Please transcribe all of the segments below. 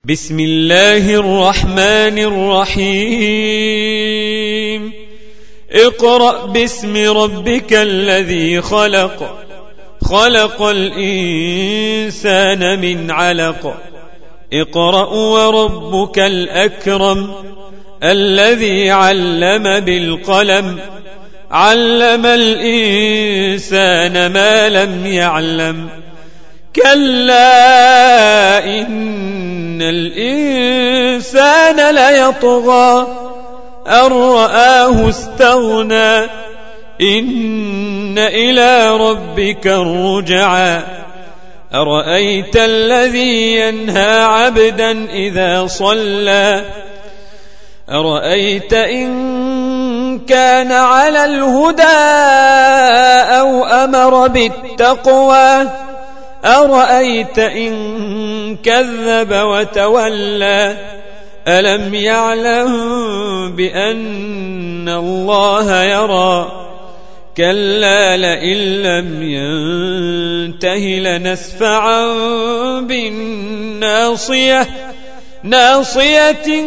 بسم الله الرحمن الرحيم اقرأ باسم ربك الذي خلق خلق الإنسان من علق اقرأ وربك الأكرم الذي علم بالقلم علم الإنسان ما لم يعلم كلا إن الإنسان ليطغى أن رآه استغنى إن إلى ربك الرجعى أرأيت الذي ينهى عبدا إذا صلى أرأيت إن كان على الهدى أو أمر بالتقوى أرأيت إن كذب وتولى ألم يعلم بأن الله يرى كلا لئن لم ينته لنسفعا بالناصية ناصية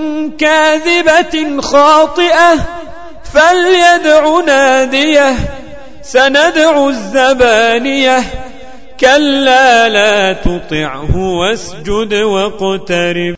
كاذبة خاطئة فليدع ناديه سندع الزبانية كلا لا تطعه واسجد واقترب